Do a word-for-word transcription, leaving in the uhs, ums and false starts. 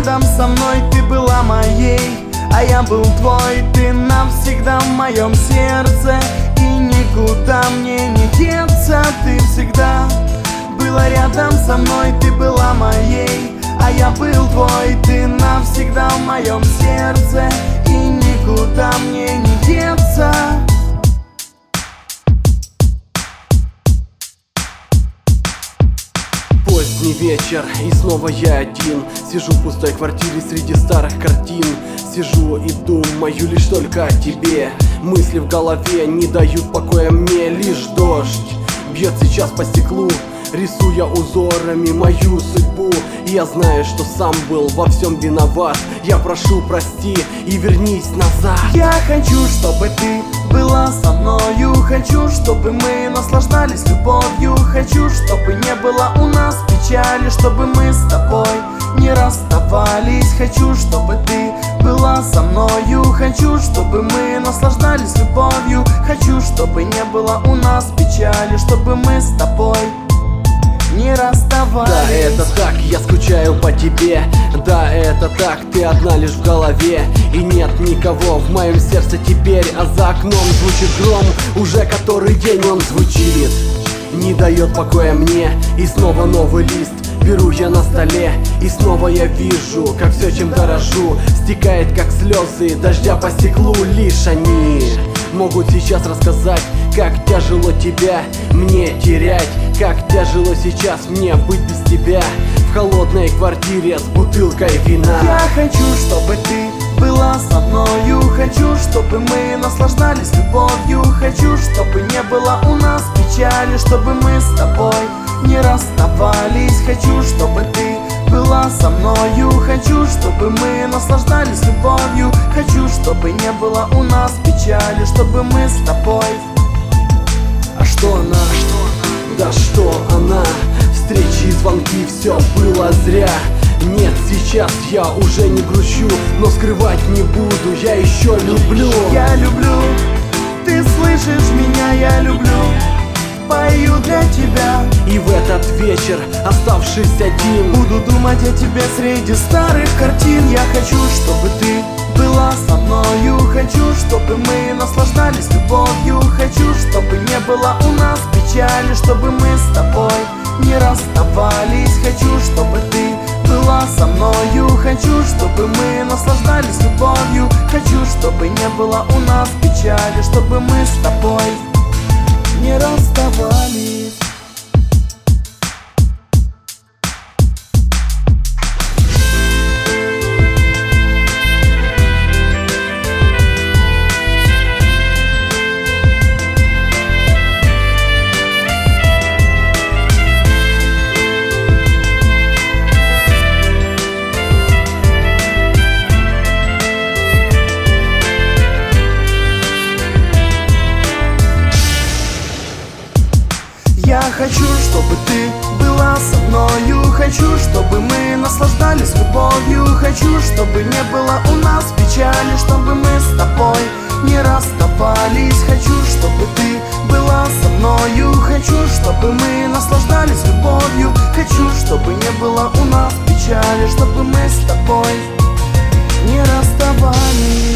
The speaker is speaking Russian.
рядом со мной, ты была моей, а я был твой. Ты навсегда в моем сердце, и никуда мне не деться. Ты всегда была рядом со мной, ты была моей, а я был твой. Ты навсегда в моем сердце, и никуда мне не деться. Поздний вечер, и снова я один. Сижу в пустой квартире среди старых картин. Сижу и думаю лишь только о тебе. Мысли в голове не дают покоя мне. Лишь дождь бьет сейчас по стеклу, рисуя узорами мою судьбу. И я знаю, что сам был во всем виноват. Я прошу, прости и вернись назад. Я хочу, чтобы ты была со мною. Хочу, чтобы мы наслаждались любовью. Хочу, чтобы не было у нас печали, чтобы мы с тобой не расставались. Хочу, чтобы ты была со мною. Хочу, чтобы мы наслаждались любовью. Хочу, чтобы не было у нас печали, чтобы мы с тобой не расставались. Да, это так, я скучаю по тебе. Да, это так, ты одна лишь в голове. И нет никого в моем сердце теперь. А за окном звучит гром, уже который день он звучит, не дает покоя мне. И снова новый лист беру я на столе, и снова я вижу, как все, чем дорожу, стекает как слезы дождя по стеклу. Лишь они могут сейчас рассказать, как тяжело тебя мне терять, как тяжело сейчас мне быть без тебя в холодной квартире с бутылкой вина. Я хочу, чтобы ты была со мною. Хочу, чтобы мы наслаждались любовью. Хочу, чтобы не было у нас печали, чтобы мы с тобой не расставались. Хочу, чтобы ты была со мною. Хочу, чтобы мы наслаждались любовью. Хочу, чтобы не было у нас печали, чтобы мы с тобой. А что она? Да что она? Встречи и звонки, все было зря. Нет, сейчас я уже не грущу, но скрывать не буду, я еще люблю. Я люблю, ты слышишь меня, я люблю, пою для тебя. И в этот вечер, оставшись один, буду думать о тебе среди старых картин. Я хочу, чтобы ты была со мною. Хочу, чтобы мы наслаждались любовью. Хочу, чтобы не было у нас печали, чтобы мы с тобой не расставались. Хочу, чтобы ты была со мною. Хочу, чтобы мы наслаждались любовью. Хочу, чтобы не было у нас печали, чтобы мы с тобой не расставались. Я хочу, чтобы ты была со мною. Хочу, чтобы мы наслаждались любовью. Хочу, чтобы не было у нас печали, чтобы мы с тобой не расставались. Хочу, чтобы ты была со мною. Хочу, чтобы мы наслаждались любовью. Хочу, чтобы не было у нас печали, чтобы мы с тобой не расставались.